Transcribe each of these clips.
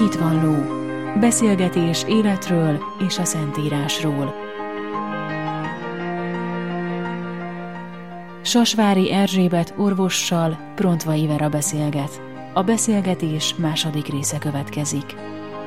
Hitvalló. Beszélgetés életről és a Szentírásról. Sasvári Erzsébet orvossal Prontvai Vera beszélget. A beszélgetés második része következik.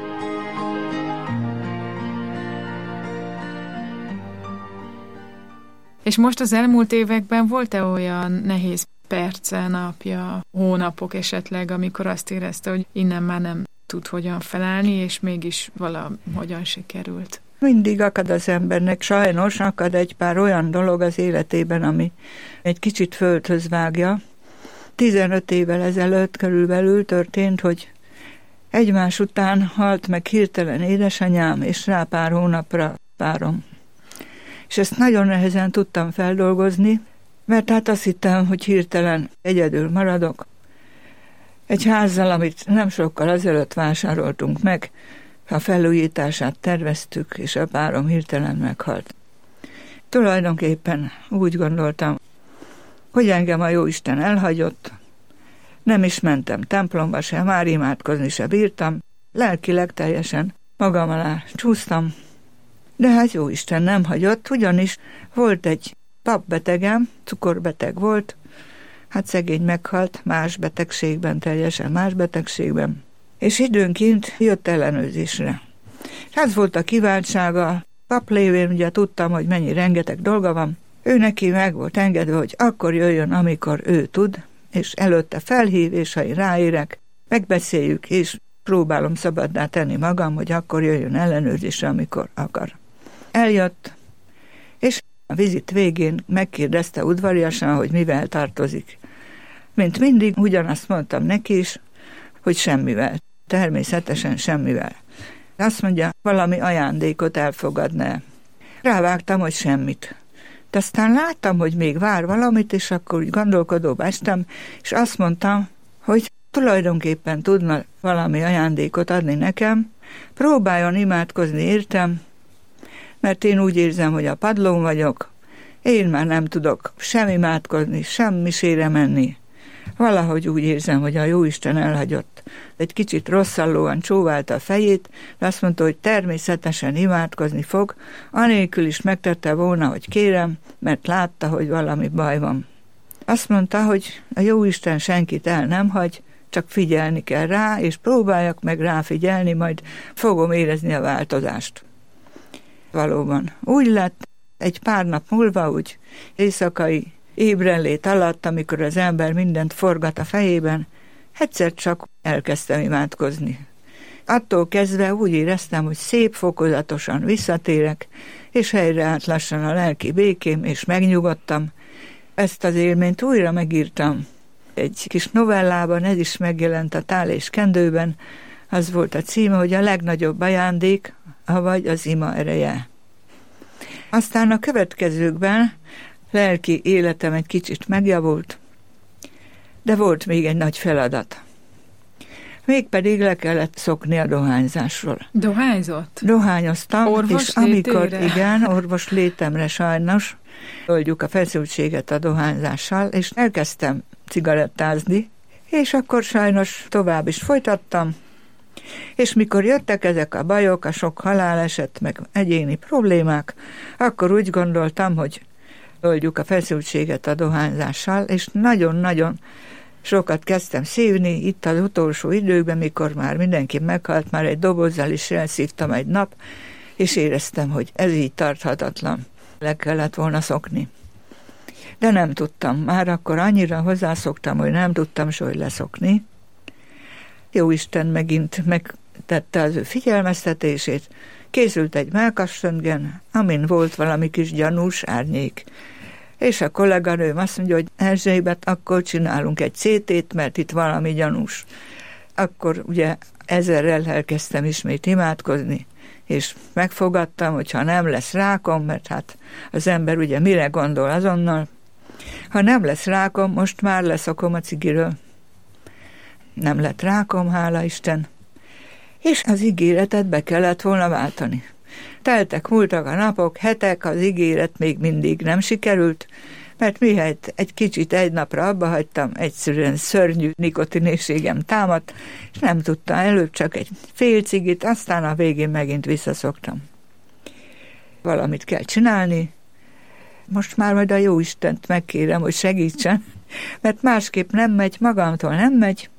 És most az elmúlt években volt-e olyan nehéz perce, napja, hónapok esetleg, amikor azt érezte, hogy innen már nem tud hogyan felállni, és mégis valahogyan sikerült? Mindig akad az embernek, sajnos akad egy pár olyan dolog az életében, ami egy kicsit földhöz vágja. 15 évvel ezelőtt körülbelül történt, hogy egymás után halt meg hirtelen édesanyám, és rá pár hónapra párom. És ezt nagyon nehezen tudtam feldolgozni, mert hát azt hittem, hogy hirtelen egyedül maradok. Egy házzal, amit nem sokkal azelőtt vásároltunk meg, a felújítását terveztük, és a párom hirtelen meghalt. Tulajdonképpen úgy gondoltam, hogy engem a Jóisten elhagyott, nem is mentem templomba se, már imádkozni se bírtam, lelkileg teljesen magam alá csúsztam, de hát Jóisten nem hagyott, ugyanis volt egy papbetegem, cukorbeteg volt, hát szegény meghalt más betegségben, teljesen más betegségben, és időnként jött ellenőrzésre. Ez volt a kiváltsága, pap lévén ugye tudtam, hogy mennyi rengeteg dolga van, ő neki meg volt engedve, hogy akkor jöjjön, amikor ő tud, és előtte felhív, és ha én ráérek, megbeszéljük, és próbálom szabaddá tenni magam, hogy akkor jöjjön ellenőrzésre, amikor akar. Eljött, és a vizit végén megkérdezte udvariasan, hogy mivel tartozik. Mint mindig, ugyanazt mondtam neki is, hogy semmivel. Természetesen semmivel. Azt mondja, valami ajándékot elfogadná. Rávágtam, hogy semmit. De aztán láttam, hogy még vár valamit, és akkor úgy gondolkodóba estem, és azt mondtam, hogy tulajdonképpen tudna valami ajándékot adni nekem, próbáljon imádkozni értem, mert én úgy érzem, hogy a padlón vagyok, én már nem tudok sem imádkozni, sem misére menni. Valahogy úgy érzem, hogy a Jóisten elhagyott. Egy kicsit rosszallóan csóválta a fejét, de azt mondta, hogy természetesen imádkozni fog, anélkül is megtette volna, hogy kérem, mert látta, hogy valami baj van. Azt mondta, hogy a Jóisten senkit el nem hagy, csak figyelni kell rá, és próbáljak meg ráfigyelni, majd fogom érezni a változást. Valóban úgy lett, egy pár nap múlva, úgy éjszakai ébrenlét alatt, amikor az ember mindent forgat a fejében, egyszer csak elkezdtem imádkozni. Attól kezdve úgy éreztem, hogy szép fokozatosan visszatérek, és helyreállt lassan a lelki békém, és megnyugodtam. Ezt az élményt újra megírtam egy kis novellában, ez is megjelent a Tál és Kendőben, az volt a címe, hogy a legnagyobb ajándék, avagy az ima ereje. Aztán a következőkben lelki életem egy kicsit megjavult, de volt még egy nagy feladat. Mégpedig le kellett szokni a dohányzásról. Dohányzott? Dohányoztam, orvos és amikor, létére? igen, orvos létemre sajnos, oldjuk a feszültséget a dohányzással, és elkezdtem cigarettázni, és akkor sajnos tovább is folytattam, és mikor jöttek ezek a bajok, a sok haláleset, meg egyéni problémák, akkor úgy gondoltam, hogy oldjuk a feszültséget a dohányzással, és nagyon-nagyon sokat kezdtem szívni itt az utolsó időkben, mikor már mindenki meghalt, már egy dobozzal is elszívtam egy nap, és éreztem, hogy ez így tarthatatlan. Le kellett volna szokni. De nem tudtam. Már akkor annyira hozzászoktam, hogy nem tudtam soha leszokni. Jóisten megint megtette az ő figyelmeztetését, készült egy mellkasröntgen, amin volt valami kis gyanús árnyék. És a kolléganőm azt mondja, hogy Erzsébet, akkor csinálunk egy CT-t, mert itt valami gyanús. Akkor ugye ezerrel elkezdtem ismét imádkozni, és megfogadtam, hogy ha nem lesz rákom, mert hát az ember ugye mire gondol azonnal, ha nem lesz rákom, most már leszokom a cigiről. Nem lett rákom, hála Isten. És az ígéretet be kellett volna váltani. Teltek, múltak a napok, hetek, az ígéret még mindig nem sikerült, mert mihelyt egy kicsit egy napra abba hagytam, egyszerűen szörnyű nikotinészségem támadt, és nem tudtam, előbb csak egy fél cigit, aztán a végén megint visszaszoktam. Valamit kell csinálni, most már majd a Jóistent megkérem, hogy segítsen, mert másképp nem megy, magamtól nem megy,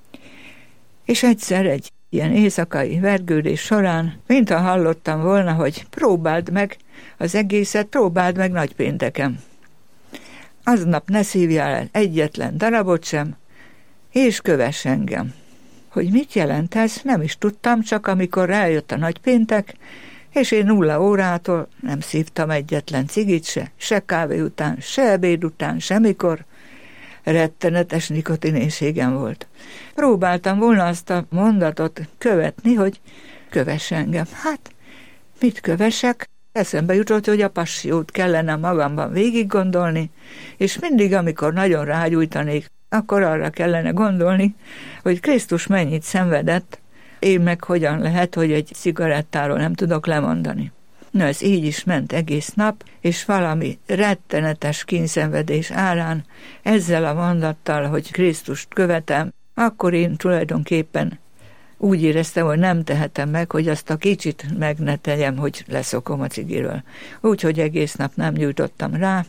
és egyszer egy ilyen éjszakai vergődés során, mintha hallottam volna, hogy próbáld meg az egészet, próbáld meg nagypénteken. Aznap ne szívjál el egyetlen darabot sem, és kövess engem. Hogy mit jelent ez, nem is tudtam, csak amikor eljött a nagypéntek, és én 0 órától nem szívtam egyetlen cigit se kávé után, se ebéd után, semmikor. Rettenetes nikotinészségem volt. Próbáltam volna azt a mondatot követni, hogy kövess engem. Hát, mit kövessek? Eszembe jutott, hogy a passiót kellene magamban végig gondolni, és mindig, amikor nagyon rágyújtanék, akkor arra kellene gondolni, hogy Krisztus mennyit szenvedett, én meg hogyan lehet, hogy egy cigarettáról nem tudok lemondani. Na, ez így is ment egész nap, és valami rettenetes kínszenvedés árán, ezzel a mondattal, hogy Krisztust követem, akkor én tulajdonképpen úgy éreztem, hogy nem tehetem meg, hogy azt a kicsit meg ne tegyem, hogy leszokom a cigiről. Úgyhogy egész nap nem nyújtottam rá.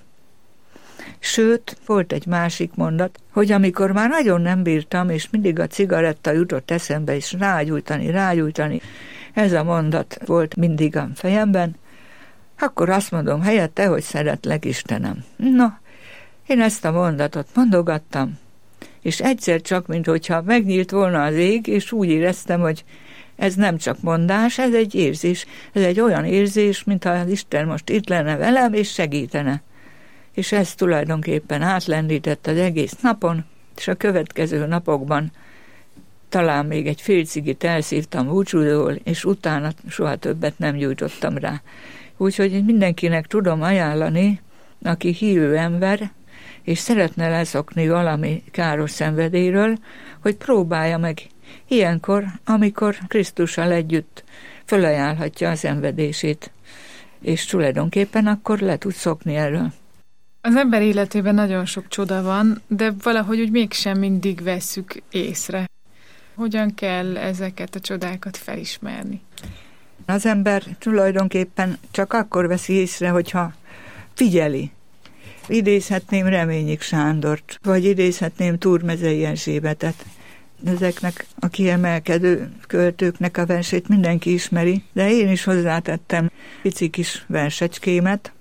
Sőt, volt egy másik mondat, hogy amikor már nagyon nem bírtam, és mindig a cigaretta jutott eszembe, és rágyújtani, ez a mondat volt mindig a fejemben, akkor azt mondom helyette, hogy szeretlek, Istenem. No, én ezt a mondatot mondogattam, és egyszer csak, minthogyha megnyílt volna az ég, és úgy éreztem, hogy ez nem csak mondás, ez egy érzés, ez egy olyan érzés, mintha az Isten most itt lenne velem, és segítene. És ez tulajdonképpen átlendített az egész napon, és a következő napokban talán még egy fél cigit elszívtam búcsúzóul, és utána soha többet nem gyújtottam rá. Úgyhogy mindenkinek tudom ajánlani, aki hívő ember, és szeretne leszokni valami káros szenvedélyről, hogy próbálja meg ilyenkor, amikor Krisztussal együtt fölajánlhatja a szenvedését, és tulajdonképpen akkor le tud szokni erről. Az ember életében nagyon sok csoda van, de valahogy úgy mégsem mindig vesszük észre. Hogyan kell ezeket a csodákat felismerni? Az ember tulajdonképpen csak akkor veszi észre, hogyha figyeli. Idézhetném Reményik Sándort, vagy idézhetném Túrmezei Erzsébetet. Ezeknek a kiemelkedő költőknek a versét mindenki ismeri, de én is hozzátettem pici kis versecskémet.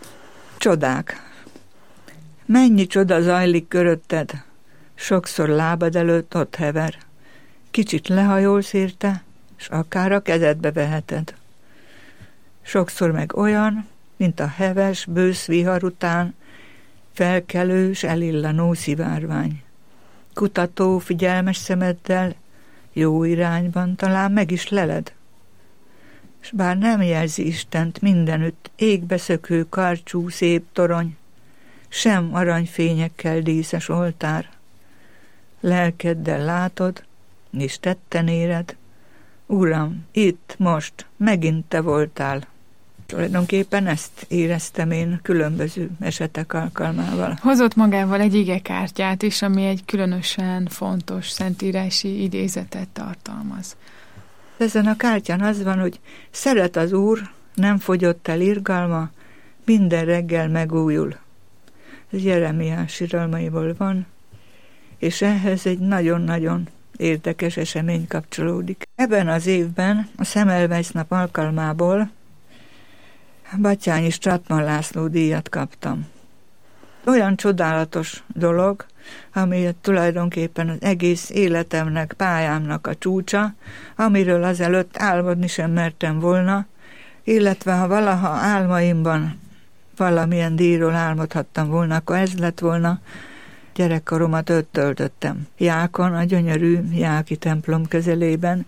Csodák. Mennyi csoda zajlik körötted, sokszor lábad előtt ott hever. Kicsit lehajolsz érte, s akár a kezedbe veheted. Sokszor meg olyan, mint a heves, bősz vihar után felkelő s elillanó szivárvány. Kutató, figyelmes szemeddel jó irányban talán meg is leled. S bár nem jelzi Istent mindenütt égbe szökő karcsú szép torony, sem aranyfényekkel díszes oltár, lelkeddel látod, és tetten éred, Uram, itt, most, megint te voltál. Tulajdonképpen ezt éreztem én különböző esetek alkalmával. Hozott magával egy igekártyát is, ami egy különösen fontos szentírási idézetet tartalmaz. Ezen a kártyán az van, hogy szeret az Úr, nem fogyott el irgalma, minden reggel megújul. Ez Jeremiás síralmaiból van, és ehhez egy nagyon-nagyon érdekes esemény kapcsolódik. Ebben az évben a Semmelweis nap alkalmából Batthyány Stratman László díjat kaptam. Olyan csodálatos dolog, ami tulajdonképpen az egész életemnek, pályámnak a csúcsa, amiről azelőtt álmodni sem mertem volna, illetve ha valaha álmaimban valamilyen díjról álmodhattam volna, akkor ez lett volna. Gyerekkoromat ott töltöttem Jákon, a gyönyörű jáki templom közelében,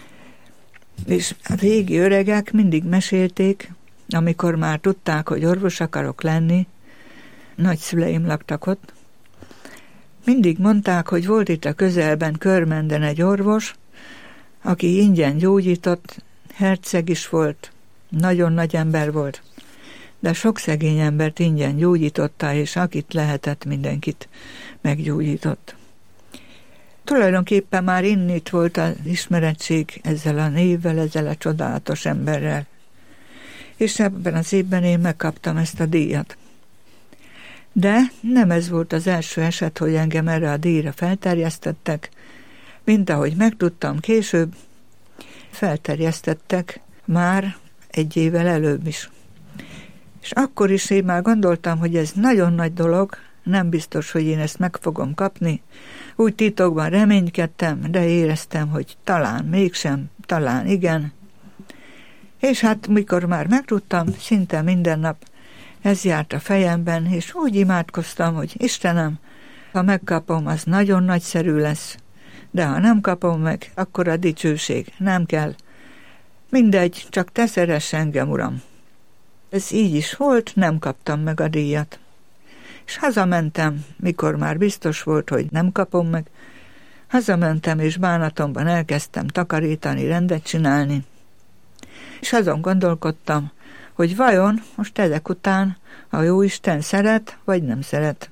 és a régi öregek mindig mesélték, amikor már tudták, hogy orvos akarok lenni, nagyszüleim laktak ott, mindig mondták, hogy volt itt a közelben Körmenden egy orvos, aki ingyen gyógyított, herceg is volt, nagyon nagy ember volt, de sok szegény embert ingyen gyógyította, és akit lehetett, mindenkit meggyógyított. Tulajdonképpen már innét volt az ismerettség ezzel a névvel, ezzel a csodálatos emberrel. És ebben az évben én megkaptam ezt a díjat. De nem ez volt az első eset, hogy engem erre a díjra felterjesztettek, mint ahogy megtudtam később, felterjesztettek már egy évvel előbb is. És akkor is én már gondoltam, hogy ez nagyon nagy dolog, nem biztos, hogy én ezt meg fogom kapni. Úgy titokban reménykedtem, de éreztem, hogy talán mégsem, talán igen. És hát mikor már megtudtam, szinte minden nap ez járt a fejemben, és úgy imádkoztam, hogy Istenem, ha megkapom, az nagyon nagyszerű lesz, de ha nem kapom meg, akkor a dicsőség nem kell. Mindegy, csak te szeress engem, Uram. Ez így is volt, nem kaptam meg a díjat. És hazamentem, mikor már biztos volt, hogy nem kapom meg. Hazamentem, és bánatomban elkezdtem takarítani, rendet csinálni. És azon gondolkodtam, hogy vajon most ezek után a Jóisten szeret, vagy nem szeret.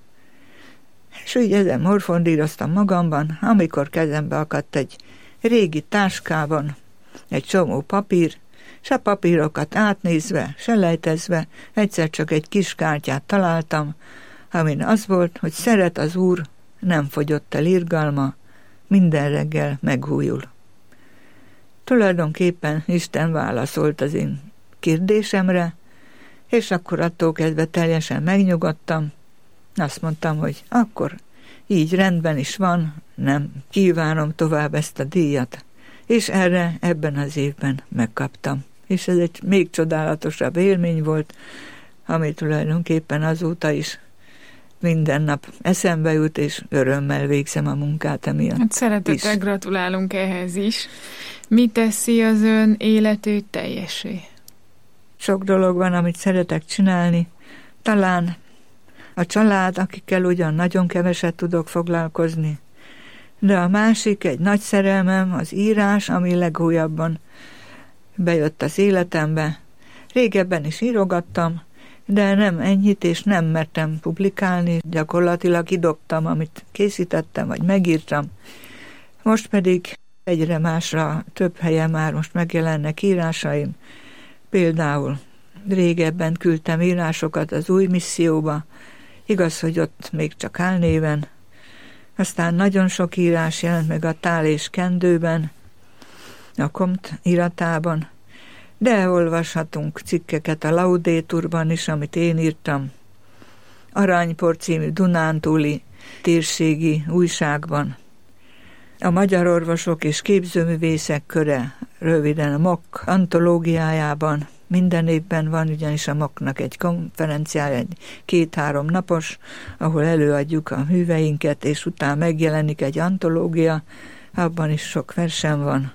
És úgy ezen morfondíroztam magamban, amikor kezembe akadt egy régi táskában egy csomó papír, s a papírokat átnézve, selejtezve, egyszer csak egy kis kártyát találtam, amin az volt, hogy szeret az Úr, nem fogyott el irgalma, minden reggel megújul. Tulajdonképpen Isten válaszolt az én kérdésemre, és akkor attól kezdve teljesen megnyugodtam. Azt mondtam, hogy akkor így rendben is van, nem kívánom tovább ezt a díjat. És erre ebben az évben megkaptam. És ez egy még csodálatosabb élmény volt, ami tulajdonképpen azóta is minden nap eszembe jut, és örömmel végzem a munkát emiatt. Hát szeretettel gratulálunk ehhez is. Mi teszi az ön életét teljessé? Sok dolog van, amit szeretek csinálni. Talán a család, akikkel ugyan nagyon keveset tudok foglalkozni, de a másik egy nagy szerelmem, az írás, ami legújabban bejött az életembe. Régebben is írogattam, de nem ennyit, és nem mertem publikálni, gyakorlatilag kidobtam, amit készítettem, vagy megírtam. Most pedig egyre másra, több helyen már most megjelennek írásaim. Például régebben küldtem írásokat az Új Misszióba, igaz, hogy ott még csak álnéven. Aztán nagyon sok írás jelent meg a Tál és Kendőben, a Komt iratában, de olvashatunk cikkeket a Laudéturban is, amit én írtam. Aranypor című dunántúli térségi újságban. A Magyar Orvosok és Képzőművészek Köre, röviden a MOK antológiájában. Minden évben van ugyanis a MOK-nak egy konferenciája, egy 2-3 napos, ahol előadjuk a műveinket, és utána megjelenik egy antológia, abban is sok versem van.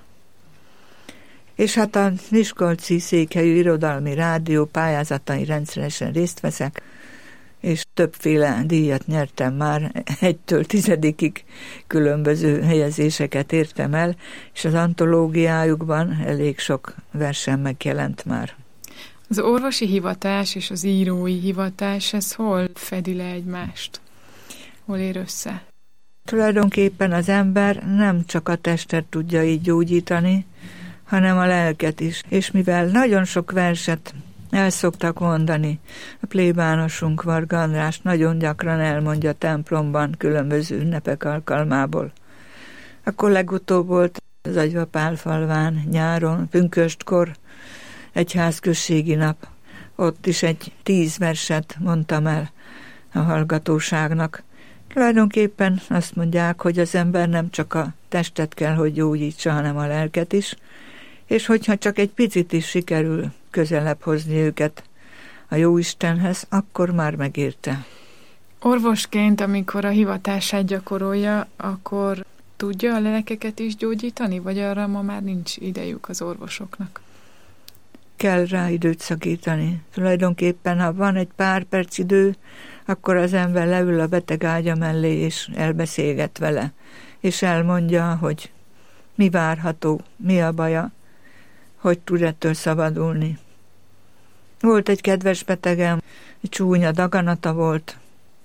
És hát a Miskolci Székhelyű Irodalmi Rádió pályázatain rendszeresen részt veszek, és többféle díjat nyertem már, 1-től 10-ig különböző helyezéseket értem el, és az antológiájukban elég sok versem megjelent már. Az orvosi hivatás és az írói hivatás, ez hol fedi le egymást? Hol ér össze? Tulajdonképpen az ember nem csak a testet tudja így gyógyítani, hanem a lelket is. És mivel nagyon sok verset el szoktak mondani, a plébánosunk Varga András nagyon gyakran elmondja templomban különböző ünnepek alkalmából. Akkor legutóbb volt az Agyva-Pál-falván nyáron, pünköstkor, egyházközségi nap. Ott is egy 10 verset mondtam el a hallgatóságnak. Tulajdonképpen azt mondják, hogy az ember nem csak a testet kell, hogy gyógyítsa, hanem a lelket is, és hogyha csak egy picit is sikerül közelebb hozni őket a Jóistenhez, akkor már megérte. Orvosként, amikor a hivatását gyakorolja, akkor tudja a lelkeket is gyógyítani, vagy arra ma már nincs idejük az orvosoknak? Kell rá időt szakítani. Tulajdonképpen, ha van egy pár perc idő, akkor az ember leül a beteg ágya mellé, és elbeszélget vele, és elmondja, hogy mi várható, mi a baja, hogy tud ettől szabadulni. Volt egy kedves betegem, egy csúnya daganata volt,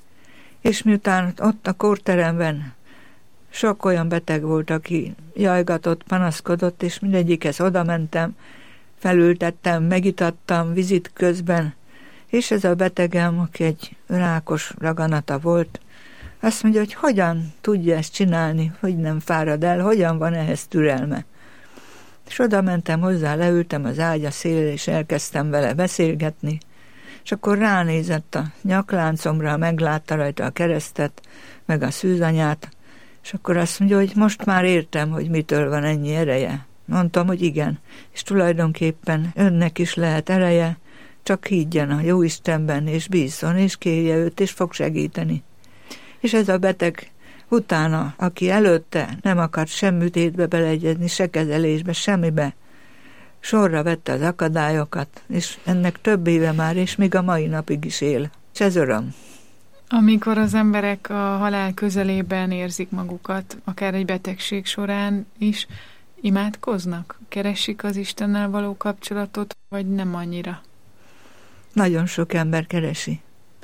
és miután ott a kórteremben sok olyan beteg volt, aki jajgatott, panaszkodott, és mindegyikhez oda mentem, felültettem, megitattam vizit közben, és ez a betegem, aki egy rákos daganata volt, azt mondja, hogy hogyan tudja ezt csinálni, hogy nem fárad el, hogyan van ehhez türelme. És oda mentem hozzá, leültem az ágya szélére, és elkezdtem vele beszélgetni, és akkor ránézett a nyakláncomra, meglátta rajta a keresztet, meg a szűzanyát, és akkor azt mondja, hogy most már értem, hogy mitől van ennyi ereje. Mondtam, hogy igen, és tulajdonképpen önnek is lehet ereje, csak higgyen a Jóistenben, és bízzon, és kérje őt, és fog segíteni. És ez a beteg utána, aki előtte nem akart sem műtétbe beleegyezni, se kezelésbe, semmibe, sorra vette az akadályokat, és ennek több éve már, és még a mai napig is él. És ez öröm. Amikor az emberek a halál közelében érzik magukat, akár egy betegség során is, imádkoznak? Keresik az Istennel való kapcsolatot, vagy nem annyira? Nagyon sok ember keresi.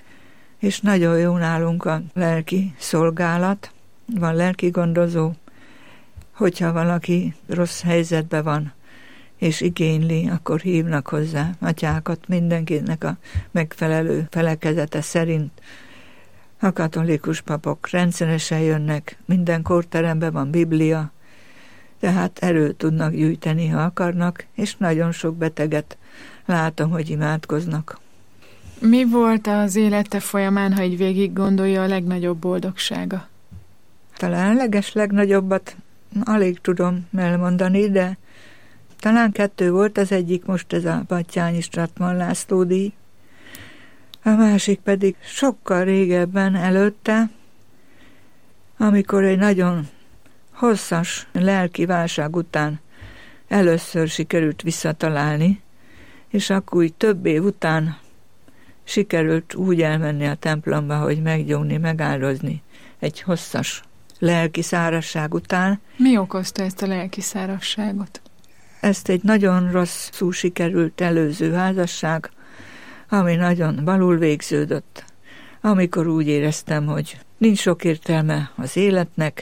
És nagyon jó nálunk a lelki szolgálat, van lelki gondozó, hogyha valaki rossz helyzetben van, és igényli, akkor hívnak hozzá atyákat, mindenkinek a megfelelő felekezete szerint. A katolikus papok rendszeresen jönnek, minden kórteremben van Biblia, tehát erőt tudnak gyűjteni, ha akarnak, és nagyon sok beteget látom, hogy imádkoznak. Mi volt az élete folyamán, ha így végig gondolja, a legnagyobb boldogsága? Talán legnagyobbat alig tudom elmondani, de talán 2 volt, az egyik most ez a Batthyány Stratman László díj, a másik pedig sokkal régebben előtte, amikor egy nagyon hosszas lelki válság után először sikerült visszatalálni, és akkor úgy több év után sikerült úgy elmenni a templomba, hogy meggyónni, megáldozni egy hosszas lelki szárazság után. Mi okozta ezt a lelki szárazságot? Ezt egy nagyon rosszul sikerült előző házasság, ami nagyon balul végződött, amikor úgy éreztem, hogy nincs sok értelme az életnek,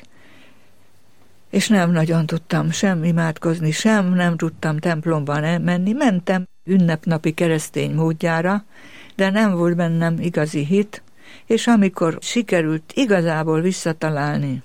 és nem nagyon tudtam sem imádkozni, sem nem tudtam templomban menni. Mentem ünnepnapi keresztény módjára, de nem volt bennem igazi hit, és amikor sikerült igazából visszatalálni,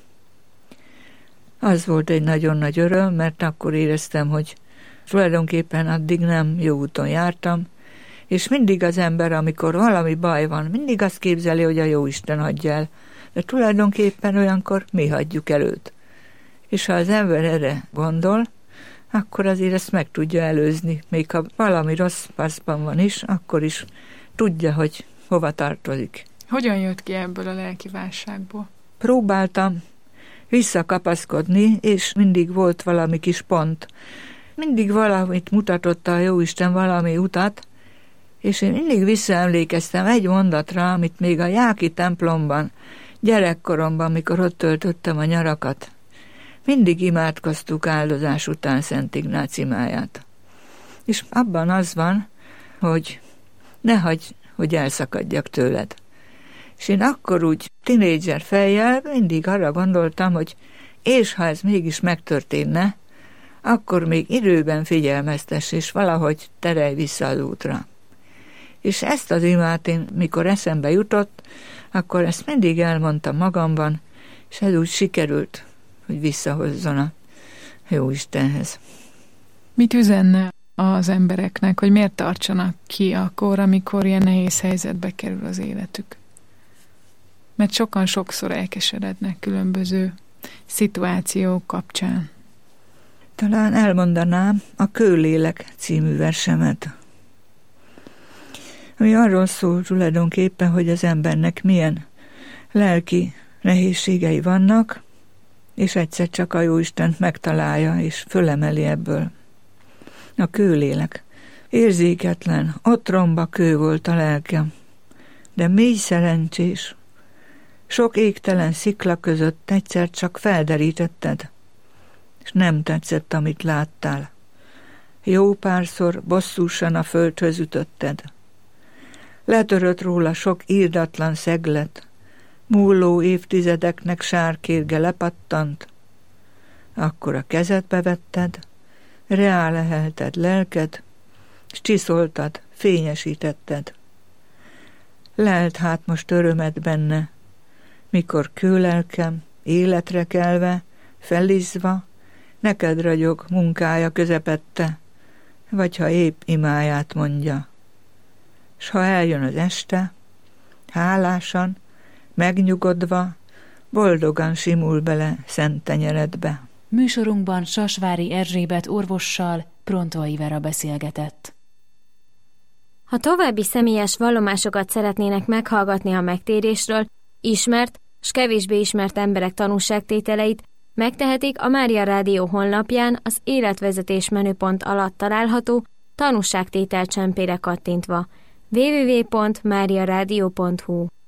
az volt egy nagyon nagy öröm, mert akkor éreztem, hogy tulajdonképpen addig nem jó úton jártam, és mindig az ember, amikor valami baj van, mindig azt képzeli, hogy a Jóisten hagyja el, de tulajdonképpen olyankor mi hagyjuk el őt. És ha az ember erre gondol, akkor azért ezt meg tudja előzni. Még ha valami rossz paszban van is, akkor is tudja, hogy hova tartozik. Hogyan jött ki ebből a lelki válságból? Próbáltam visszakapaszkodni, és mindig volt valami kis pont. Mindig valamit mutatott a Jóisten, valami utat, és én mindig visszaemlékeztem egy mondatra, amit még a Jáki templomban, gyerekkoromban, mikor ott töltöttem a nyarakat, mindig imádkoztuk áldozás után Szent Ignác imáját. És abban az van, hogy ne hagyj, hogy elszakadjak tőled. És én akkor úgy tinédzser fejjel mindig arra gondoltam, hogy és ha ez mégis megtörténne, akkor még időben figyelmeztess, és valahogy terelj vissza az útra. És ezt az imát én, mikor eszembe jutott, akkor ezt mindig elmondtam magamban, és ez úgy sikerült, hogy visszahozzon a Jóistenhez. Mit üzenne az embereknek, hogy miért tartsanak ki akkor, amikor ilyen nehéz helyzetbe kerül az életük? Mert sokan sokszor elkeserednek különböző szituációk kapcsán. Talán elmondanám a Kőlélek című versemet, ami arról szól tulajdonképpen, hogy az embernek milyen lelki nehézségei vannak, és egyszer csak a Jóistent megtalálja, és fölemeli ebből. A kőlélek. Érzéketlen, otromba kő volt a lelkem, de mély szerencsés. Sok égtelen szikla között egyszer csak felderítetted, és nem tetszett, amit láttál. Jó párszor bosszúsan a földhöz ütötted, Letörött róla sok írdatlan szeglet, múló évtizedeknek sárkérge lepattant, akkor a kezedbe vetted, reálehelted lelked, s csiszoltad, fényesítetted. Lelt hát most örömed benne, mikor kőlelkem, életre kelve, felizva, neked ragyog munkája közepette, vagy ha épp imáját mondja. S ha eljön az este, hálásan, megnyugodva, boldogan simul bele szent tenyeredbe. Műsorunkban Sasvári Erzsébet orvossal Prontvai Vera beszélgetett. Ha további személyes vallomásokat szeretnének meghallgatni a megtérésről, ismert s kevésbé ismert emberek tanúságtételeit, megtehetik a Mária Rádió honlapján az életvezetés menüpont alatt található tanúságtétel csempére kattintva www.mariaradio.hu.